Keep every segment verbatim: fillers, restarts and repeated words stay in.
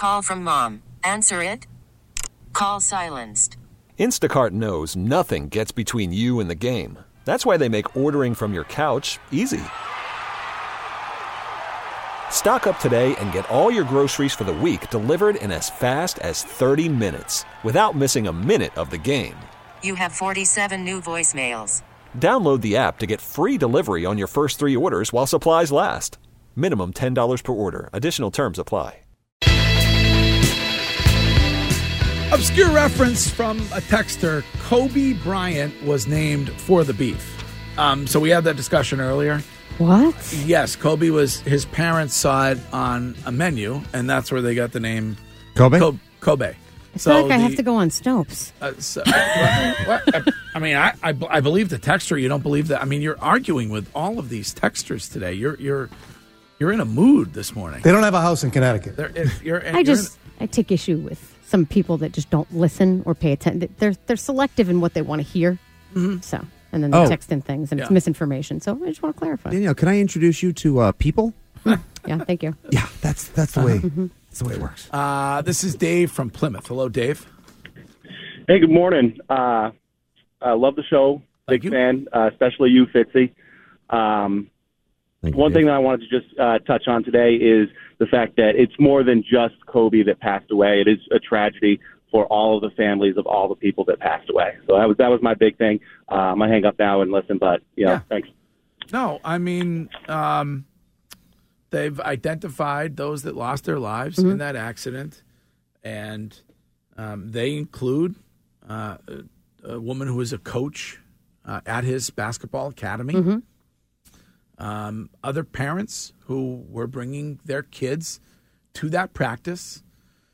Call from mom. Answer it. Call silenced. Instacart knows nothing gets between you and the game. That's why they make ordering from your couch easy. Stock up today and get all your groceries for the week delivered in as fast as thirty minutes without missing a minute of the game. You have forty-seven new voicemails. Download the app to get free delivery on your first three orders while supplies last. Minimum ten dollars per order. Additional terms apply. Obscure reference from a texter. Kobe Bryant was named for the beef. Um, so we had that discussion earlier. What? Yes, Kobe was, his parents saw it on a menu, and that's where they got the name Kobe. Co- Kobe. I So feel like I the- have to go on Snopes. Uh, so, what, what, I mean, I, I I believe the texter. You don't believe that? I mean, you're arguing with all of these texters today. You're you're you're in a mood this morning. They don't have a house in Connecticut. They're, if you're, I you're just in, I take issue with some people that just don't listen or pay attention. They're they're selective in what they want to hear. Mm-hmm. So and then they Oh. text in things and it's Yeah. misinformation. So I just want to clarify. Danielle, can I introduce you to uh, people? Yeah, thank you. Yeah, that's that's the way. That's the way it works. uh, this is Dave from Plymouth. Hello, Dave. Hey, good morning. Uh, I love the show. Thank Big you. fan, uh, especially you, Fitzy. Um, Thank you, one Dave. thing that I wanted to just uh, touch on today is the fact that it's more than just Kobe that passed away. It is a tragedy for all of the families of all the people that passed away. So that was that was my big thing. Uh, I'm gonna hang up now and listen, but you know, Yeah. thanks. No, I mean, um, they've identified those that lost their lives in that accident, and um, they include uh, a, a woman who was a coach uh, at his basketball academy, um, other parents who were bringing their kids to that practice.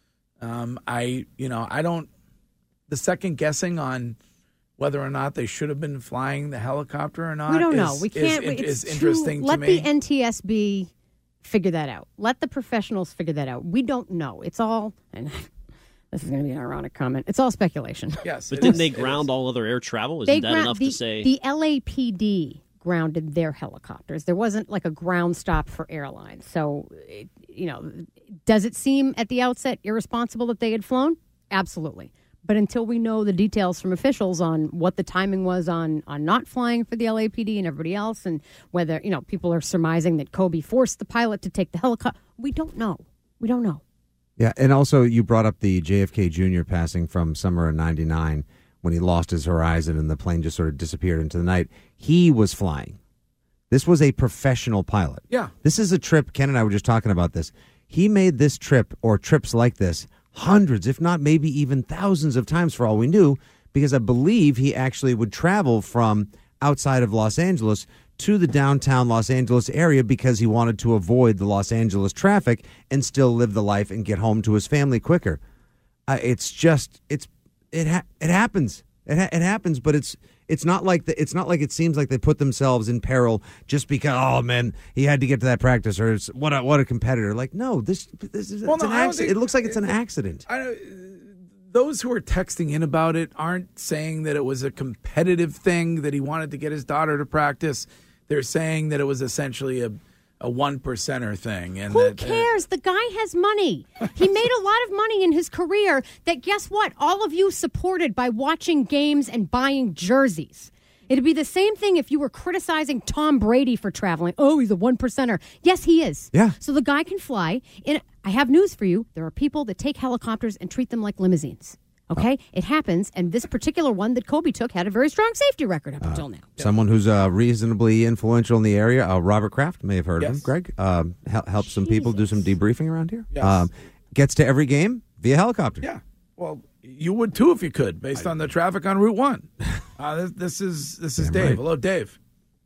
Um, I, you know, I don't, the second guessing on whether or not they should have been flying the helicopter or not. We don't is, know. We can't. Is, it's is too- interesting let to me. the N T S B figure that out. Let the professionals figure that out. We don't know. It's all. And this is going to be an ironic comment. It's all speculation. Yes, But it didn't is, they it ground is. all other air travel? Isn't They that ground- enough the, to say? the L A P D grounded their helicopters. There wasn't like a ground stop for airlines. So, it, you know, does it seem at the outset irresponsible that they had flown? Absolutely. But until we know the details from officials on what the timing was on, on not flying for the L A P D and everybody else, and whether, you know, people are surmising that Kobe forced the pilot to take the helicopter, we don't know. We don't know. Yeah, and also you brought up the J F K Junior passing from summer of ninety-nine when he lost his horizon and the plane just sort of disappeared into the night. He was flying. This was a professional pilot. Yeah. This is a trip, Ken and I were just talking about this. He made this trip or trips like this hundreds, if not maybe even thousands of times for all we knew, because I believe he actually would travel from outside of Los Angeles to the downtown Los Angeles area because he wanted to avoid the Los Angeles traffic and still live the life and get home to his family quicker. Uh, it's just, it's, it, ha- it happens. It, ha- it happens, but it's, it's not like the, it's not like it seems like they put themselves in peril just because, oh man, he had to get to that practice, or it's, what a, what a competitor. Like, no, this, this is Well, it's no, an I don't accident. think- It looks like it's an accident. I don't, those who are texting in about it aren't saying that it was a competitive thing that he wanted to get his daughter to practice. They're saying that it was essentially a a one percenter thing. And Who that, cares? The guy has money. He made a lot of money in his career that, guess what? All of you supported by watching games and buying jerseys. It'd be the same thing if you were criticizing Tom Brady for traveling. Oh, he's a one percenter. Yes, he is. Yeah. So the guy can fly. And I have news for you. There are people that take helicopters and treat them like limousines. Okay? It happens. And this particular one that Kobe took had a very strong safety record up until now. Someone who's uh, reasonably influential in the area, uh, Robert Kraft, may have heard of Yes. him. Greg um, hel- helps some people do some debriefing around here. Yes. Um, gets to every game via helicopter. Yeah. Well, you would too if you could, based on the traffic on Route One. Uh, this, this is this is Damn Dave. right. Hello, Dave.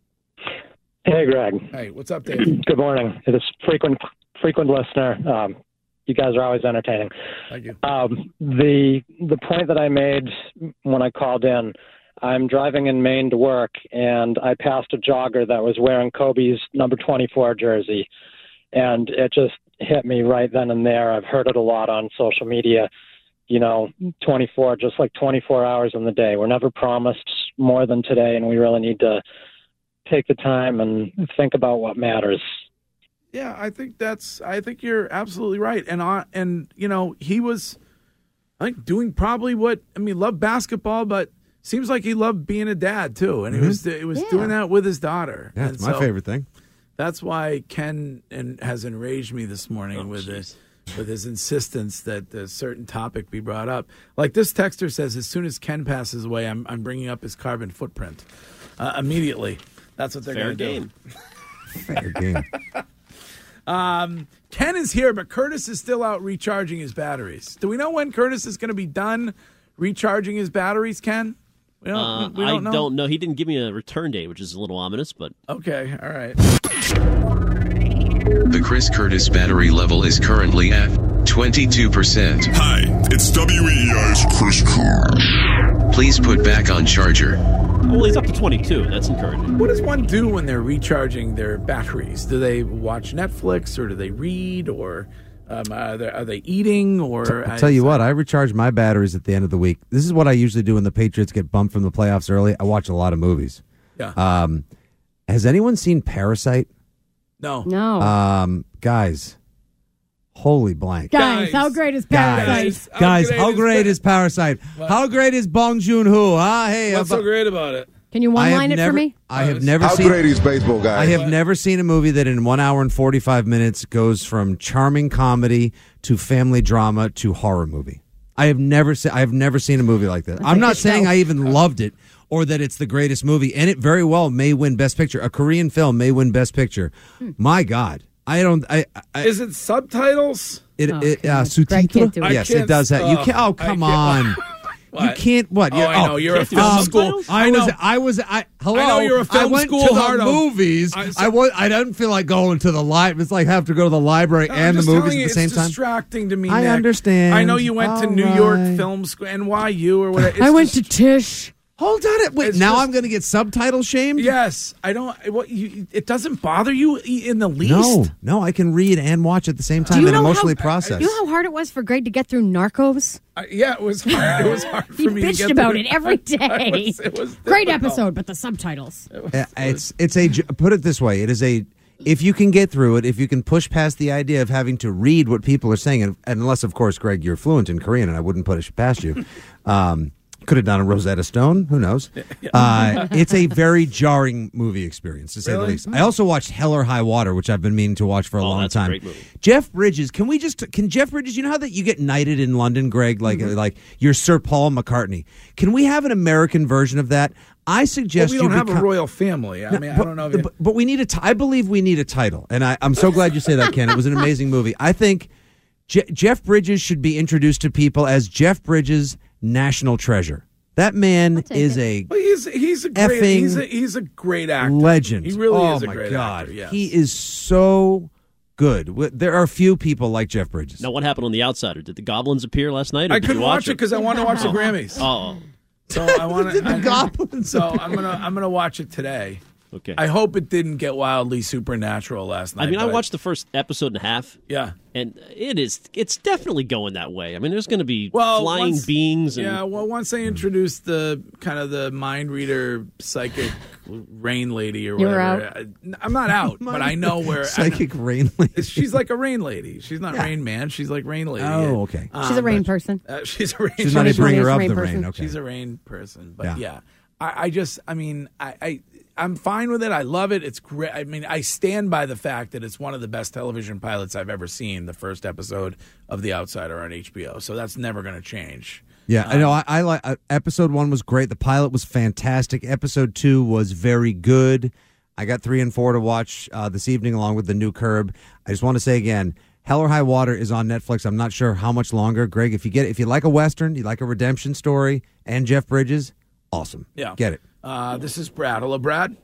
Hey, Greg. Hey, what's up, Dave? Good morning. This frequent frequent listener. Um, you guys are always entertaining. Thank you. Um, the the point that I made when I called in, I'm driving in Maine to work, and I passed a jogger that was wearing Kobe's number twenty-four jersey, and it just hit me right then and there. I've heard it a lot on social media. You know, twenty-four, just like twenty-four hours in the day. We're never promised more than today, and we really need to take the time and think about what matters. Yeah, I think that's. I think you're absolutely right. And on, and you know, he was, I think, doing probably what I mean. Loved basketball, but seems like he loved being a dad too. And Mm-hmm. he was he was Yeah. doing that with his daughter. Yeah, And it's my so favorite thing. That's why Ken and has enraged me this morning Oh, with jeez. his with his insistence that a certain topic be brought up. Like this texter says, as soon as Ken passes away, I'm I'm bringing up his carbon footprint uh, immediately. That's what they're Fair going to do. game. Fair game. Um, Ken is here, but Curtis is still out recharging his batteries. Do we know when Curtis is going to be done recharging his batteries, Ken? We don't, Uh, we I don't know. don't know. He didn't give me a return date, which is a little ominous, but Okay, all right. The Chris Curtis battery level is currently at twenty-two percent. Hi, it's W E E I's Chris Curtis. Please put back on charger. well, he's up to twenty-two. That's encouraging. What does one do when they're recharging their batteries? Do they watch Netflix or do they read or um, are, they, are they eating? Or I'll tell you what, I recharge my batteries at the end of the week. This is what I usually do when the Patriots get bumped from the playoffs early. I watch a lot of movies. Yeah. Um, has anyone seen Parasite? no. No. Um, guys, holy blank. guys, guys, how great is Guys, Parasite? How guys, great how is great Pa- is Parasite? How great is Bong Joon-ho? Huh? Hey, What's uh, so great about it? Can you I have one-line it never, for me? I have never How seen. great is baseball, guys? I have never seen a movie that in one hour and forty-five minutes goes from charming comedy to family drama to horror movie. I have never seen. I have never seen a movie like that. I'm like not a saying show. I even loved it or that it's the greatest movie, and it very well may win Best Picture. A Korean film may win Best Picture. Hmm. My God, I don't. I. I Is it subtitles? it, Oh, it, uh, God. sous Greg can't do it. Yes, I it can't- does that. You oh, can't. Oh, I come can't- on. You What? can't. What? Oh, You- I know. You're a can't do film that. school. I was. know. I was. I hello. I know you're a film I went school to the hardo. movies. I- I, so- was. I didn't feel like going to the library. It's like have to go to the library I'm and the just movies telling at you, the same it's time. distracting to me. I Nick. understand. I know you went to All New York right. Film School, N Y U or whatever. It's I went just- to Tisch. Hold on. It. Wait. It's Now just- I'm going to get subtitle shamed. Yes, I don't. What you? It doesn't bother you in the least. No. No. I can read and watch at the same time you and know emotionally how- process. You know how hard it was for Greg to get through Narcos? I, yeah, it was hard. It was hard for He me to bitched get about through. it every day. It was, it was Great difficult. episode, but the subtitles. Uh, it's it's a put it this way. It is a if you can get through it, if you can push past the idea of having to read what people are saying, and, and unless of course, Greg, you're fluent in Korean, and I wouldn't put it past you. Um, could have done a Rosetta Stone. Who knows? Uh, it's a very jarring movie experience, to say the Really? least. I also watched Hell or High Water, which I've been meaning to watch for a Oh, long that's a time. great movie. Jeff Bridges, can we just can Jeff Bridges? You know how that you get knighted in London, Greg? Like Mm-hmm. like you're Sir Paul McCartney. Can we have an American version of that? I Well, suggest we don't you have become, a royal family. I mean, I but, don't know. If you, but, but we need a. T- I believe we need a title, and I, I'm so glad you say that, Ken. It was an amazing movie. I think Je- Jeff Bridges should be introduced to people as Jeff Bridges, national treasure. That man take is it. a well, he's he's a great effing he's a, he's a great actor. legend. He really oh is a my great God. actor. Yes. He is so good. W- There are few people like Jeff Bridges. Now, what happened on The Outsider? Did the goblins appear last night? Or I did couldn't you watch it because I want to watch the Grammys. Oh, So I want Did the to. goblins So I'm gonna I'm gonna watch it today. okay. I hope it didn't get wildly supernatural last night. I mean, I but- watched the first episode and a half, Yeah. and it is it's definitely going that way. I mean, there's going to be Well, flying once- beings. And, Yeah, well, once they introduced the kind of the mind reader psychic rain lady or You were whatever, I, I'm not out, but I know where I know- Psychic rain lady. she's like a rain lady. She's not Rain Man. She's like Rain Lady. Oh, okay. She's a Um, rain but- person. Uh, she's a rain. She's not a Twenty twenty bringer is of rain the person. rain. Okay. She's a rain person. But Yeah. yeah, I, I just, I mean, I, I, I'm fine with it. I love it. It's great. I mean, I stand by the fact that it's one of the best television pilots I've ever seen. The first episode of The Outsider on H B O. So that's never going to change. Yeah, I know. I, I like uh, episode one was great. The pilot was fantastic. Episode two was very good. I got three and four to watch uh, this evening, along with the new Curb. I just want to say again, Hell or High Water is on Netflix. I'm not sure how much longer, Greg. If you get, if you like a western, you like a redemption story, and Jeff Bridges, awesome. Yeah. Get it. Uh, this is Brad. Hello, Brad.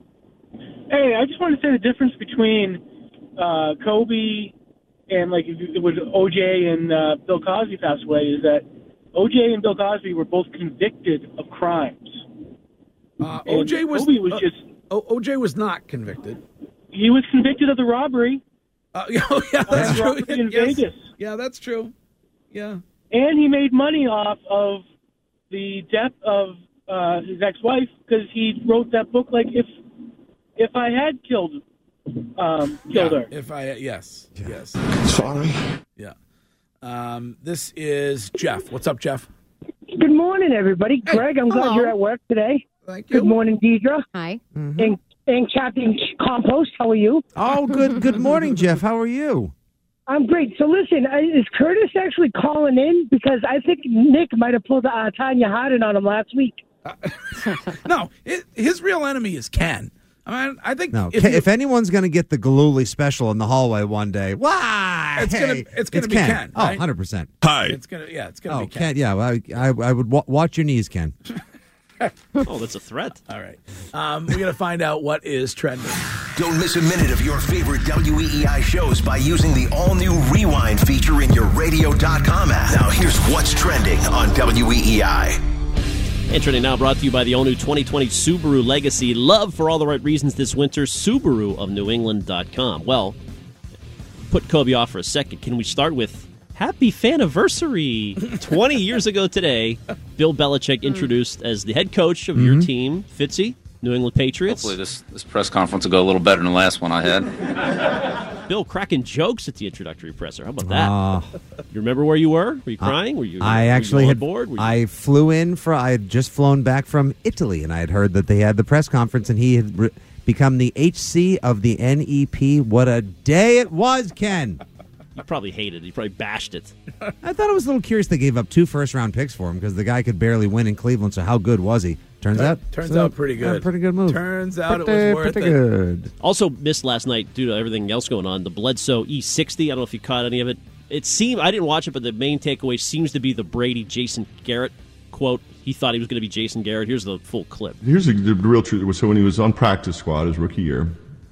Hey, I just want to say the difference between uh, Kobe and like if it was O J and uh, Bill Cosby passed away is that O J and Bill Cosby were both convicted of crimes. Uh, And O J was. Kobe was uh, just O- OJ was not convicted. he was convicted of the robbery Uh, oh, yeah, that's of true. robbery in Yes. Vegas, Yeah, that's true. Yeah. and he made money off of the death of uh, his ex-wife because he wrote that book like if if I had killed um, killed yeah, her. If I yes, Yeah. yes. Sorry. Yeah. Um, this is Jeff. What's up, Jeff? Good morning, everybody. Hey. Greg, I'm Hello. glad you're at work today. Thank you. Good morning, Deidre. Hi. And, and Captain Compost, how are you? Oh, good. Good morning, Jeff. How are you? I'm great. So listen, uh, is Curtis actually calling in? Because I think Nick might have pulled uh, Tanya Hardin on him last week. No, it, his real enemy is Ken. I mean, I think No. if, If, you- if anyone's going to get the Galooly special in the hallway one day, why? It's gonna- it's gonna be Ken, Oh, right? one hundred percent. Hi. it's gonna, yeah, it's gonna Oh, be Ken. Ken. Yeah, well, I, I, I would wa- watch your knees, Ken. Oh, that's a threat. All right, um, we got to find out what is trending. Don't miss a minute of your favorite W E E I shows by using the all-new Rewind feature in your radio dot com app. Now here's what's trending on W E E I. And trending now brought to you by the all-new twenty twenty Subaru Legacy. Love for all the right reasons this winter. Subaru of New England dot com. Well, put Kobe off for a second. Can we start with happy faniversary? twenty years ago today, Bill Belichick introduced as the head coach of your team, Fitzy, New England Patriots. Hopefully this, this press conference will go a little better than the last one I had. Bill cracking jokes at the introductory presser. How about that? Uh, You remember where you were? Were you crying? Were you? I were actually you on had. board? Were you- I flew in for. I had just flown back from Italy, and I had heard that they had the press conference, and he had re- become the H C of the N E P. What a day it was, Ken! You probably hated it. You probably bashed it. I thought it was a little curious they gave up two first round picks for him because the guy could barely win in Cleveland. So how good was he? Turns out, Turns so, out pretty yeah, good. pretty good move. Turns out pretty, it was worth pretty it. good. Also missed last night due to everything else going on. The Bledsoe E sixty. I don't know if you caught any of it. It seemed I didn't watch it, but the main takeaway seems to be the Brady Jason Garrett quote. He thought he was going to be Jason Garrett. Here's the full clip. Here's the, the real truth. So when he was on practice squad his rookie year,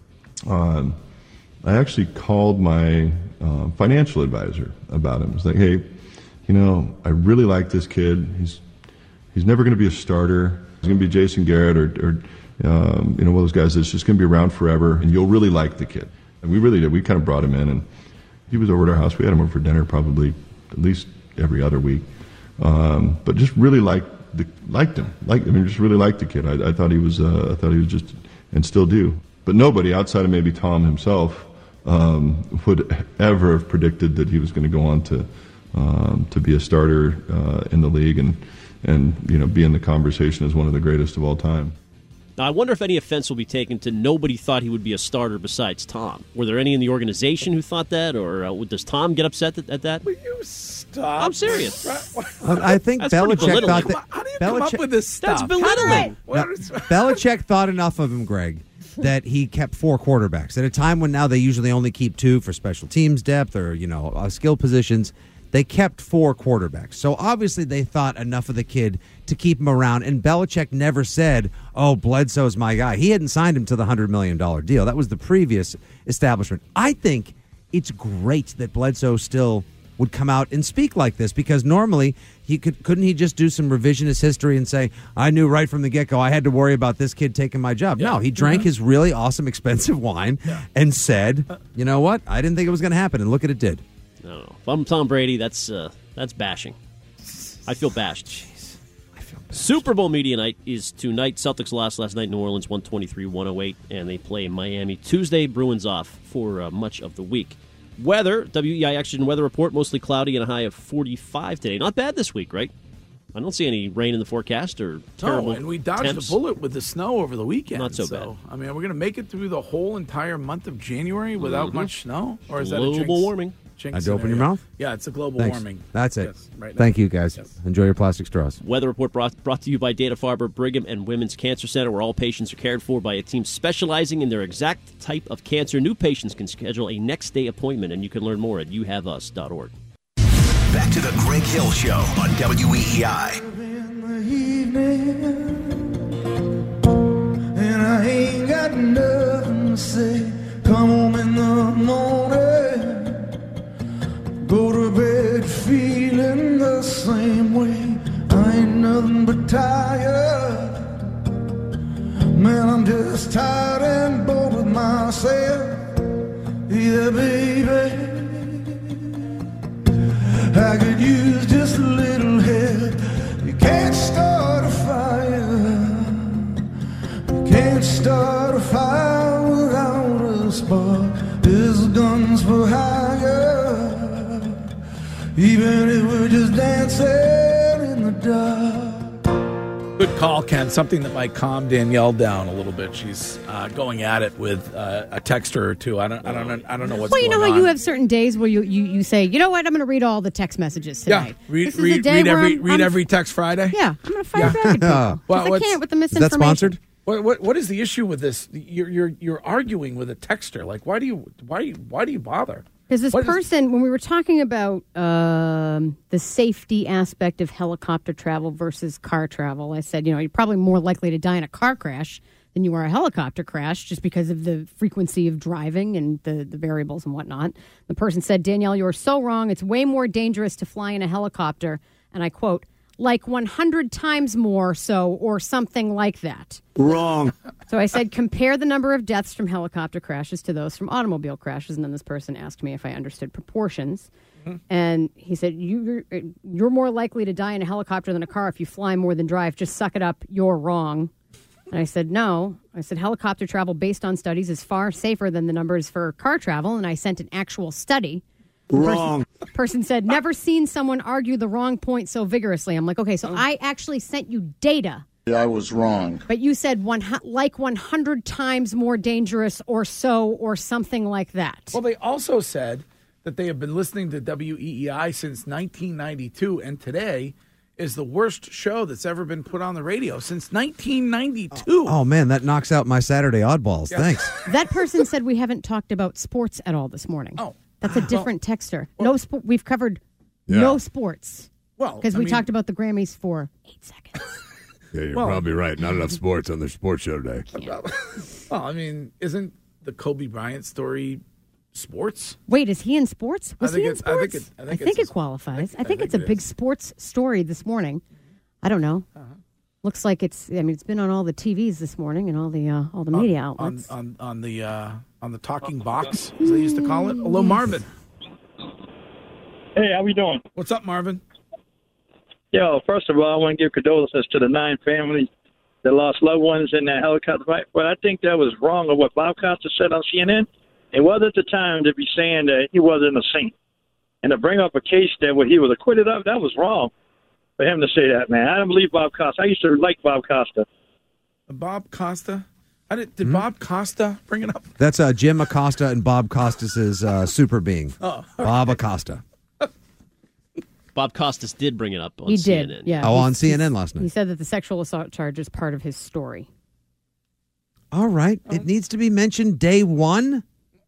um, I actually called my uh, financial advisor about him. It's like, hey, you know, I really like this kid. He's he's never going to be a starter. He's going to be Jason Garrett or, or um, you know, one of those guys that's just going to be around forever, and you'll really like the kid. And we really did. We kind of brought him in, and he was over at our house. We had him over for dinner probably at least every other week. Um, but just really liked the liked him. Like I mean, just really liked the kid. I, I thought he was. Uh, I thought he was just, and still do. But nobody outside of maybe Tom himself um, would ever have predicted that he was going to go on to um, to be a starter uh, in the league and and you know be in the conversation as one of the greatest of all time. Now, I wonder if any offense will be taken to nobody thought he would be a starter besides Tom. Were there any in the organization who thought that, or uh, does Tom get upset at, at that? Will you stop? I'm serious. I think That's pretty Belichick belittling. thought that. How do you come up Belichick, with this stuff? That's belittling. No, Belichick thought enough of him, Greg, that he kept four quarterbacks at a time when now they usually only keep two for special teams depth or you know uh, skill positions. They kept four quarterbacks. So obviously they thought enough of the kid to keep him around. And Belichick never said, oh, Bledsoe's my guy. He hadn't signed him to the one hundred million dollars deal. That was the previous establishment. I think it's great that Bledsoe still would come out and speak like this because normally he could, couldn't he just do some revisionist history and say, I knew right from the get-go I had to worry about this kid taking my job. Yeah. No, he drank his really awesome, expensive wine yeah. and said, you know what? I didn't think it was going to happen. And look at it did. No, no. If I'm Tom Brady, that's uh, that's bashing. I feel bashed. Jeez, I feel bashed. Super Bowl media night is tonight. Celtics lost last night in New Orleans, one twenty-three to one oh eight, and they play in Miami Tuesday. Bruins off for uh, much of the week. Weather, W E I Oxygen Weather Report, mostly cloudy and a high of forty-five today. Not bad this week, right? I don't see any rain in the forecast or terrible No, and we dodged temps. the bullet with the snow over the weekend. Not so, so bad. I mean, are we going to make it through the whole entire month of January without mm-hmm. much snow? Or is Global that a jinx? warming. Jinx Had to open your scenario? mouth? Yeah, it's a global Thanks. warming. That's it. Yes, right now. Thank you, guys. Yes. Enjoy your plastic straws. Weather Report brought, brought to you by Dana-Farber, Brigham, and Women's Cancer Center, where all patients are cared for by a team specializing in their exact type of cancer. New patients can schedule a next-day appointment, and you can learn more at you have us dot org. Back to the Greg Hill Show on W E E I. And I ain't got nothing to say. Come home in the morning, go to bed feeling the same way. I ain't nothing but tired. Man, I'm just tired and bored with myself. Yeah, baby, I could use just a little help. You can't start a fire. You can't start a fire without a spark. even if we're just dancing in the dark. Good call, Ken. Something that might calm Danielle down a little bit. She's uh, going at it with uh, a texter or two. I don't, I don't, know, I don't know what's. Well, you going know how on. you have certain days where you, you, you say, you know what, I'm going to read all the text messages tonight. Yeah, read This is a read, day read where every I'm- read I'm- every text Friday. Yeah, I'm going to fire back at people. 'Cause Well, I what's- can't with the misinformation. What, what what is the issue with this? You're you're you're arguing with a texter. Like, why do you why why do you bother? Because this What is- person, when we were talking about um, the safety aspect of helicopter travel versus car travel, I said, you know, you're probably more likely to die in a car crash than you are a helicopter crash just because of the frequency of driving and the, the variables and whatnot. The person said, Danielle, you are so wrong. It's way more dangerous to fly in a helicopter. And I quote, like one hundred times more so, or something like that. Wrong. So I said, compare the number of deaths from helicopter crashes to those from automobile crashes. And then this person asked me if I understood proportions. Mm-hmm. And he said, you, you're, you're more likely to die in a helicopter than a car if you fly more than drive. Just suck it up. You're wrong. And I said, no. I said, helicopter travel based on studies is far safer than the numbers for car travel. And I sent an actual study. The Wrong. Person, person said, never seen someone argue the wrong point so vigorously. I'm like, okay, so I actually sent you data. I was wrong. But you said one hu- like one hundred times more dangerous or so or something like that. Well, they also said that they have been listening to W E E I since nineteen ninety-two, and today is the worst show that's ever been put on the radio since nineteen ninety-two. Oh, man, that knocks out my Saturday oddballs. Yeah. Thanks. That person said we haven't talked about sports at all this morning. Oh. That's a different texter. No sport. We've covered Yeah. no sports. Well, because I we mean- talked about the Grammys for eight seconds. Yeah, you're Well- probably right. Not enough sports on their sports show today. Well, I mean, isn't the Kobe Bryant story sports? Wait, is he in sports? Was think he in it's- I think sports? it- I think it's it qualifies. I think, I think it's a it big is. sports story this morning. I don't know. Uh-huh. Looks like it's. I mean, it's been on all the T Vs this morning and all the uh, all the media on, outlets. on on the uh, on the talking box, as they used to call it. Hello, Marvin. Hey, how we doing? What's up, Marvin? Yo, first of all, I want to give condolences to the nine families that lost loved ones in that helicopter fight. But I think that was wrong of what Bob Costa said on C N N. It was at the time to be saying that he wasn't a saint. And to bring up a case that what he was acquitted of, that was wrong for him to say that, man. I don't believe Bob Costa. I used to like Bob Costa. Bob Costa? I did, did Bob Costa bring it up? That's uh, Jim Acosta and Bob Costas' uh, super being. Oh. Bob Acosta. Bob Costas did bring it up on he C N N. did. Yeah. Oh, He's- on C N N he's- last night. He said that the sexual assault charge is part of his story. All right. It needs to be mentioned day one.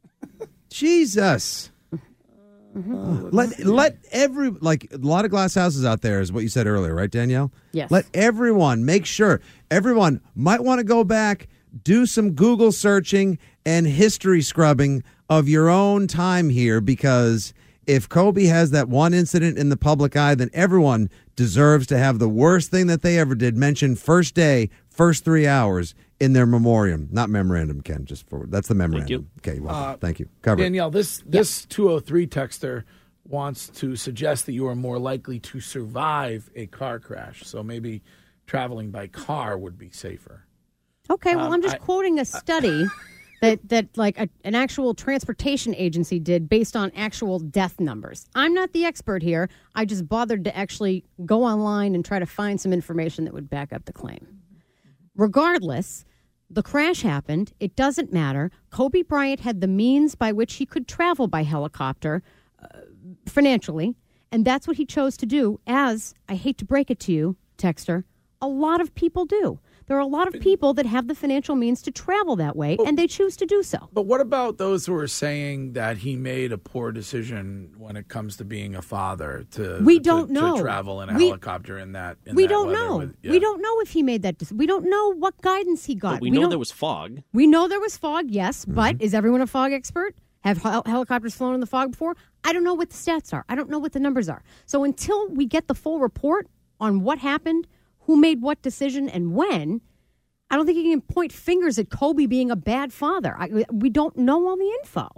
Jesus. Mm-hmm. Let let every like a lot of glass houses out there is what you said earlier, right, Danielle? Yes. Let everyone make sure everyone might want to go back, do some Google searching and history scrubbing of your own time here, because if Kobe has that one incident in the public eye, then everyone deserves to have the worst thing that they ever did mentioned first day, first three hours in their memoriam. Not memorandum, Ken, just for that's the memorandum. Okay, well, Uh, thank you. Cover it. Danielle, this this two oh three texter wants to suggest that you are more likely to survive a car crash. So maybe traveling by car would be safer. Okay, well, Um, I'm just I- quoting a study that that like a, an actual transportation agency did based on actual death numbers. I'm not the expert here. I just bothered to actually go online and try to find some information that would back up the claim. Regardless, the crash happened. It doesn't matter. Kobe Bryant had the means by which he could travel by helicopter uh, financially, and that's what he chose to do, as, I hate to break it to you, Texter, a lot of people do. There are a lot of people that have the financial means to travel that way, and they choose to do so. But what about those who are saying that he made a poor decision when it comes to being a father to We to- don't to know. travel in a We- helicopter in that? In we that don't weather know. with- yeah. We don't know if he made that decision. We don't know what guidance he got. But we know don't- there was fog. We know there was fog, yes, but is everyone a fog expert? Have hel- helicopters flown in the fog before? I don't know what the stats are. I don't know what the numbers are. So until we get the full report on what happened, who made what decision, and when, I don't think you can point fingers at Kobe being a bad father. I, we don't know all the info.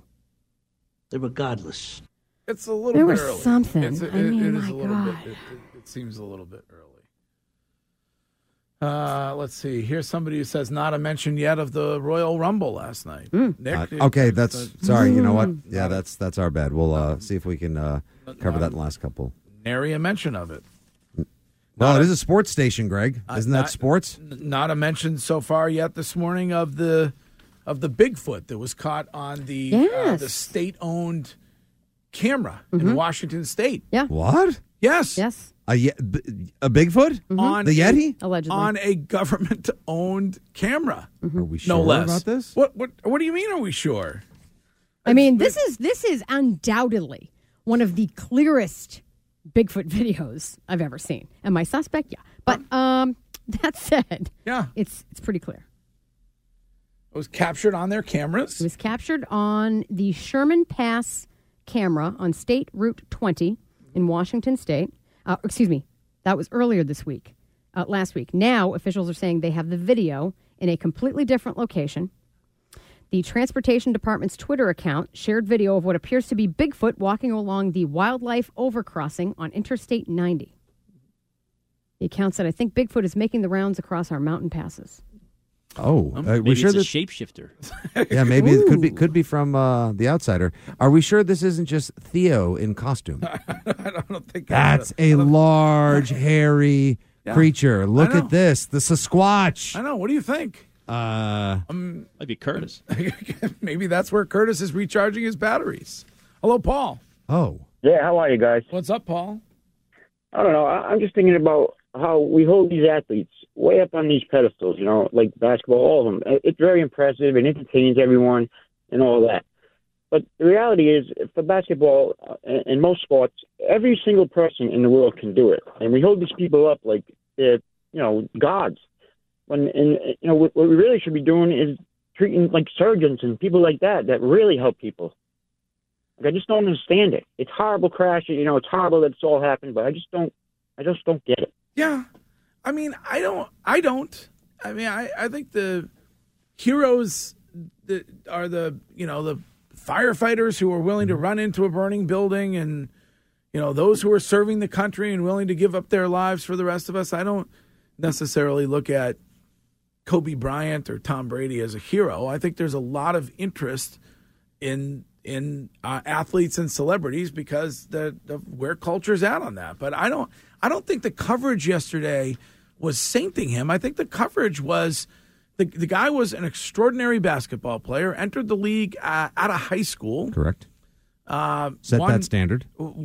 Regardless. It's a little There bit was early. something. It's a, I it- mean, it is my a little God. bit. It, it, it seems a little bit early. Uh, let's see. Here's somebody who says not a mention yet of the Royal Rumble last night. Nick, Uh, did- okay, that's uh, sorry. You know what? Yeah, that's that's our bad. We'll uh, see if we can uh, Covered that in the last couple. Nary a mention of it. Well, it is a sports station, Greg. Isn't Uh, that not- sports? Not a mention so far yet this morning of the of the Bigfoot that was caught on the uh, Yes. the state-owned camera Mhm. in Washington State. Yeah. What? Yes. Yes. A, ye- b- a Bigfoot? On The Yeti? a, Allegedly. on a government-owned camera. Are we No sure less. about this? What what what do you mean? Are we sure? I mean, this is this is undoubtedly one of the clearest Bigfoot videos I've ever seen. Am I suspect? Yeah. But um, that said, yeah, it's it's pretty clear. It was captured on their cameras. It was captured on the Sherman Pass camera on State Route twenty in Washington State. Uh, excuse me, that was earlier this week, uh, last week. Now officials are saying they have the video in a completely different location. The Transportation Department's Twitter account shared video of what appears to be Bigfoot walking along the wildlife overcrossing on Interstate ninety. The account said, I think Bigfoot is making the rounds across our mountain passes. Oh, uh, Maybe we sure it's a this? shapeshifter. Yeah, maybe it could be could be from uh, The Outsider. Are we sure this isn't just Theo in costume? I don't think That's a large, hairy Yeah. creature. Look I know. at this, the Sasquatch. I know. What do you think? Uh, Um, Might be Curtis. maybe that's where Curtis is recharging his batteries. Hello, Paul. Oh. Yeah, how are you guys? What's up, Paul? I don't know. I- I'm just thinking about how we hold these athletes way up on these pedestals, you know, like basketball, all of them. It- It's very impressive and entertains everyone and all that. But the reality is, for basketball uh, and and most sports, every single person in the world can do it. And we hold these people up like they're, you know, gods. When, and, you know, what what we really should be doing is treating like surgeons and people like that that really help people. Like, I just don't understand it. It's horrible crashing, you know, it's horrible that it's all happened, but I just don't, I just don't get it. Yeah. I mean, I don't. I don't. I mean, I, I think the heroes that are the, you know, the firefighters who are willing to run into a burning building and, you know, those who are serving the country and willing to give up their lives for the rest of us. I don't necessarily look at Kobe Bryant or Tom Brady as a hero. I think there's a lot of interest in in uh, athletes and celebrities because the, the where culture's at on that. But I don't I don't think the coverage yesterday was sainting him. I think the coverage was the the guy was an extraordinary basketball player, entered the league uh, out of high school. Correct. Uh, Set won- that standard.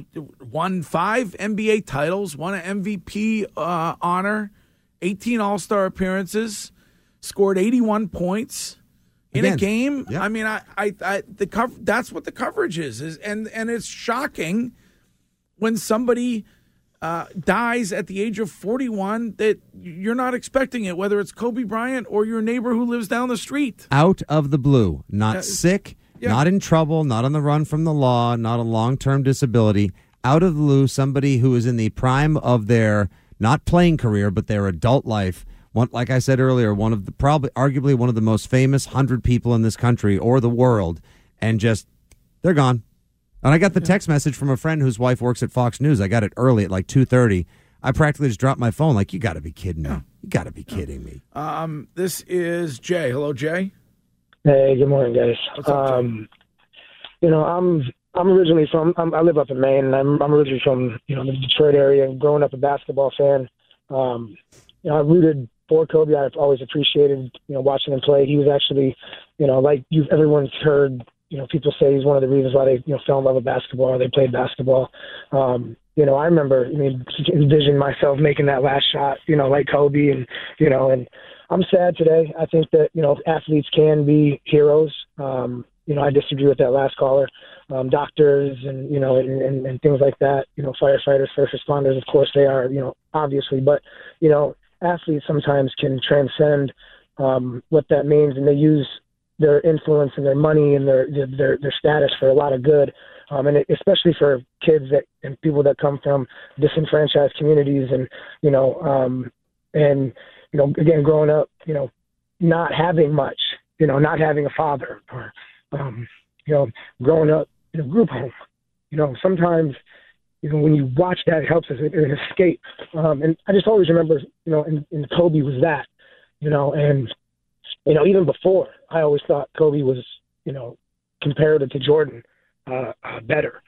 Won five N B A titles, won an M V P uh, honor, eighteen All-Star appearances, scored eighty-one points in Again, a game. I mean, I, I, I the cover. That's what the coverage is, is and and it's shocking when somebody uh, dies at the age of forty-one that you're not expecting it, whether it's Kobe Bryant or your neighbor who lives down the street. Out of the blue, not Uh, sick, yeah. not in trouble, not on the run from the law, not a long-term disability. Out of the blue, somebody who is in the prime of their not playing career, but their adult life. One, like I said earlier, one of the probably, arguably one of the most famous hundred people in this country or the world, and just they're gone. And I got the text message from a friend whose wife works at Fox News. I got it early at like two thirty. I practically just dropped my phone. Like, you got to be kidding me. You got to be kidding me. Um, this is Jay. Hello, Jay. Hey, good morning, guys. What's up, Jay? um, you know, I'm I'm originally from I'm, I live up in Maine, and I'm I'm originally from you know the Detroit area. And growing up a basketball fan, um, you know, I rooted for Kobe. I've always appreciated you know watching him play. He was actually, you know, like you everyone's heard, you know, people say he's one of the reasons why they you know fell in love with basketball or they played basketball. Um, you know, I remember I mean envisioning myself making that last shot, you know, like Kobe, and you know, and I'm sad today. I think that, you know, athletes can be heroes. Um, you know, I disagree with that last caller. Um, doctors and, you know, and, and, and things like that, you know, firefighters, first responders, of course they are, you know, obviously. But, you know, athletes sometimes can transcend um, what that means, and they use their influence and their money and their their, their status for a lot of good. Um, and it, especially for kids that and people that come from disenfranchised communities and, you know, um, and, you know, again, growing up, you know, not having much, you know, not having a father or, um, you know, growing up in a group home, you know, sometimes, you know, when you watch that, it helps us an escape. Um, and I just always remember, you know, and, and Kobe was that, you know, and, you know, even before, I always thought Kobe was, you know, comparative to Jordan, uh, uh, better.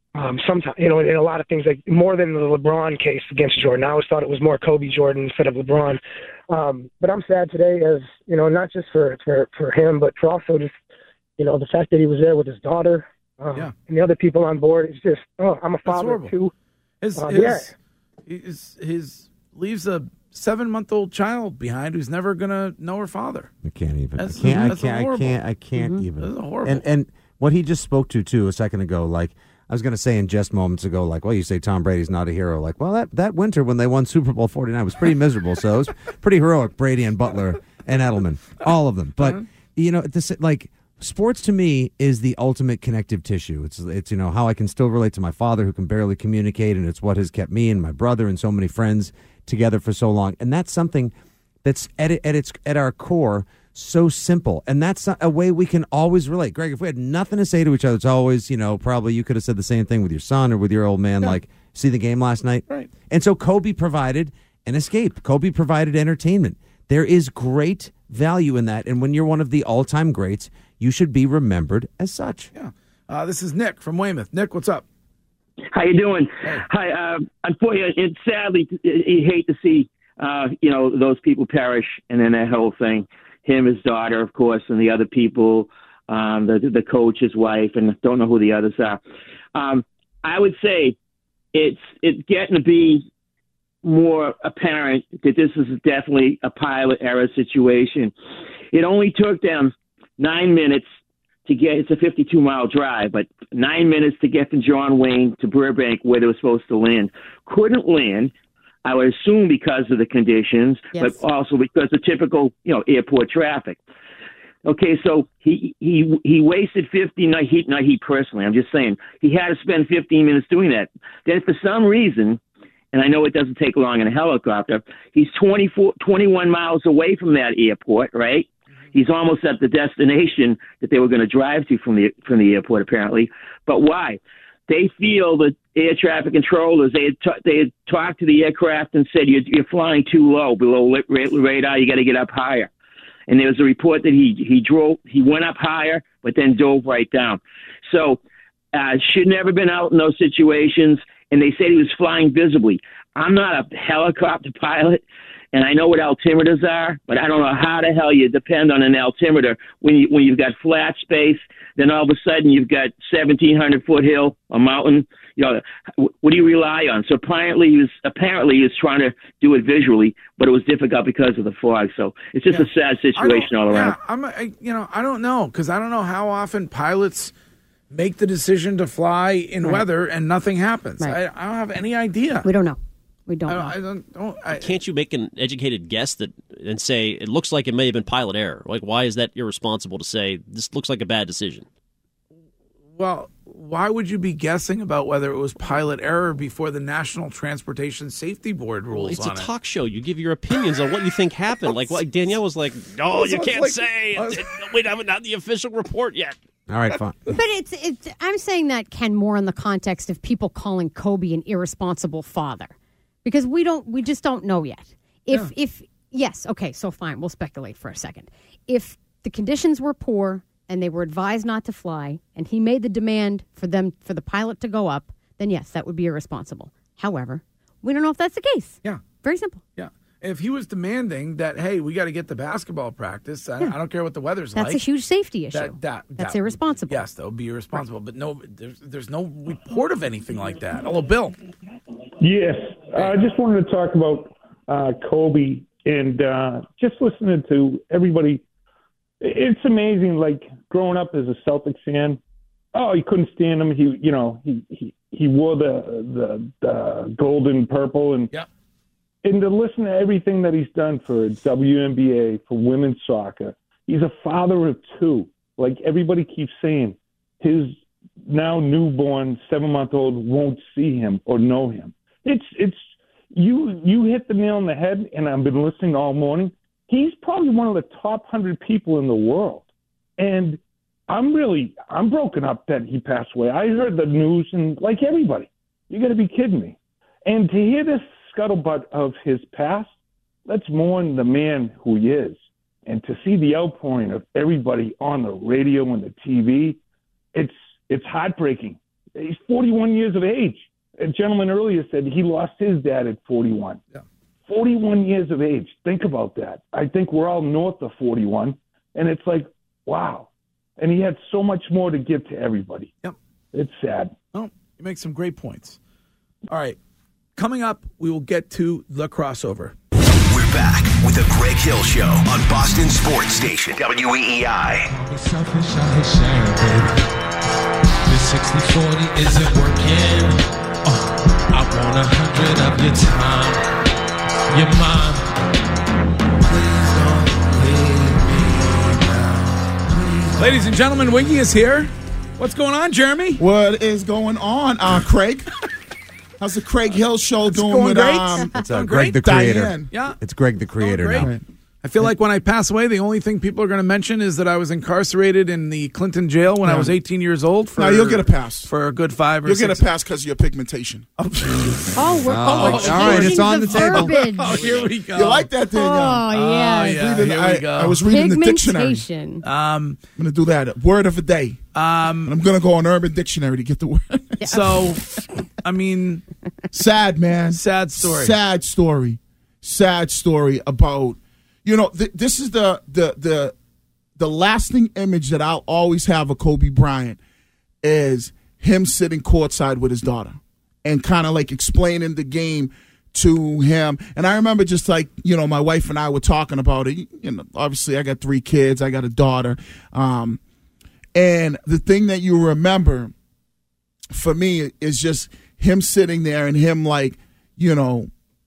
Um, sometimes, you know, in a lot of things, like more than the LeBron case against Jordan. I always thought it was more Kobe Jordan instead of LeBron. Um, but I'm sad today, as you know, not just for, for for him, but for also just, you know, the fact that he was there with his daughter um, Yeah. and the other people on board. It's just, oh, I'm a father horrible. too. His, Uh, his, yeah. his, his leaves a seven-month-old child behind who's never going to know her father. I can't even. That's- I can't. that's I can't. horrible. I can't. I can't Mhm. even. That's horrible. And and what he just spoke to too a second ago, like I was going to say in just moments ago, like, well, you say Tom Brady's not a hero. Like, well, that that winter when they won Super Bowl forty-nine was pretty miserable. So it was pretty heroic. Brady and Butler and Edelman, all of them. But Uh-huh. you know, this like. Sports to me is the ultimate connective tissue. It's it's you know how I can still relate to my father who can barely communicate, and it's what has kept me and my brother and so many friends together for so long. And that's something that's at it- at its at our core so simple, and that's a way we can always relate. Greg, if we had nothing to say to each other, it's always you know probably you could have said the same thing with your son or with your old man, like see the game last night, right? And so Kobe provided an escape. Kobe provided entertainment. There is great value in that, and when you're one of the all-time greats, you should be remembered as such. Yeah. Uh, this is Nick from Weymouth. Nick, what's up? How you doing? Hi. Uh, unfortunately, it's sadly, you hate to see, uh, you know, those people perish, and then that whole thing. Him, his daughter, of course, and the other people, um, the the coach, his wife, and don't know who the others are. Um, I would say it's it's getting to be more apparent that this is definitely a pilot error situation. It only took them nine minutes to get, it's a fifty-two mile drive, but nine minutes to get from John Wayne to Burbank where they were supposed to land. Couldn't land, I would assume because of the conditions, Yes. but also because of typical, you know, airport traffic. Okay, so he he he wasted fifty. Not he, not he personally. I'm just saying he had to spend fifteen minutes doing that. Then for some reason, and I know it doesn't take long in a helicopter, he's twenty-four, twenty-one miles away from that airport, right? He's almost at the destination that they were going to drive to from the from the airport, apparently. But why? They feel that air traffic controllers, they had, t- they had talked to the aircraft and said, you're, you're flying too low, below lit- radar, you got to get up higher. And there was a report that he, he drove, he went up higher, but then dove right down. So uh, should never been out in those situations. And they said he was flying visibly. I'm not a helicopter pilot, and I know what altimeters are, but I don't know how the hell you depend on an altimeter when you when you've got flat space. Then all of a sudden you've got seventeen hundred foot hill, a mountain. You know, what do you rely on? So apparently he was apparently he was trying to do it visually, but it was difficult because of the fog. So it's just a sad situation all around. Yeah, I'm, I, you know, I don't know because I don't know how often pilots make the decision to fly in Right. weather and nothing happens. Right. I, I don't have any idea. We don't know. We don't I, know. I don't. don't I, Can't you make an educated guess that and say it looks like it may have been pilot error? Like, why is that irresponsible to say this looks like a bad decision? well, why would you be guessing about whether it was pilot error before the National Transportation Safety Board rules It's on a it? talk show. You give your opinions on what you think happened. Like, what Danielle was like, "No, you Sounds can't like- say. It, it, we haven't had the official report yet." All right, fine. But it's, it's I'm saying that, Ken, more in the context of people calling Kobe an irresponsible father. Because we don't we just don't know yet. If if yes, okay, so fine, we'll speculate for a second. If the conditions were poor and they were advised not to fly and he made the demand for them for the pilot to go up, then yes, that would be irresponsible. However, we don't know if that's the case. Yeah. Very simple. Yeah. If he was demanding that, hey, we got to get the basketball practice, I, I don't care what the weather's That's like. a huge safety issue. That, that, That's that- irresponsible. Yes, that would be irresponsible. But no, there's, there's no report of anything like that. Hello, Bill. Yes, I just wanted to talk about uh, Kobe and uh, just listening to everybody. It's amazing. Like growing up as a Celtics fan, oh, you couldn't stand him. He, you know, he he, he wore the, the the gold and purple, and yeah. and to listen to everything that he's done for W N B A, for women's soccer. He's a father of two. Like everybody keeps saying, his now newborn seven-month-old won't see him or know him. It's it's you you hit the nail on the head, and I've been listening all morning. He's probably one of the top hundred people in the world, and I'm really I'm broken up that he passed away. I heard the news, and like everybody, you got to be kidding me. And to hear this scuttlebutt of his past, let's mourn the man who he is, and to see the outpouring of everybody on the radio and the T V, it's it's heartbreaking. He's forty-one years of age. A gentleman earlier said he lost his dad at forty-one. Yeah. forty-one years of age. Think about that. I think we're all north of forty-one, and it's like, wow. And he had so much more to give to everybody. Yep. It's sad. Oh, you make some great points. All right. Coming up, we will get to the crossover. We're back with the Greg Hill Show on Boston Sports Station, W E E I. Selfish, I hate sharing, baby. This sixty forty isn't working. Uh, I want a hundred of your time, your mind. Please don't leave me now. Please. Ladies and gentlemen, Wiggy is here. What's going on, Jeremy? What is going on, uh, Craig? How's the Craig Hill Show It's doing going with great. um? It's uh, Great. Greg the Creator. Diane. Yeah. It's Greg the Creator great. now. I feel like when I pass away, the only thing people are going to mention is that I was incarcerated in the Clinton jail when I Yeah. was eighteen years old. For, No, you'll get a pass. For a good five or You'll six. get a pass because of your pigmentation. Oh, we're, Oh, oh, we're all right, it's changing on the table. verbiage. Oh, here we go. You like that thing? Oh, yeah. yes. yeah, here I, we go. I was reading the dictionary. Pigmentation. Um, I'm going to do that. Word of a day. um, And I'm going to go on Urban Dictionary to get the word. so, I mean, Sad, man. sad story. Sad story. Sad story about, you know, th- this is the, the the the lasting image that I'll always have of Kobe Bryant is him sitting courtside with his daughter and kind of like explaining the game to him. And I remember just like, you know, my wife and I were talking about it. You know, obviously I got three kids. I got a daughter. Um, and the thing that you remember for me is just him sitting there and him like, you know,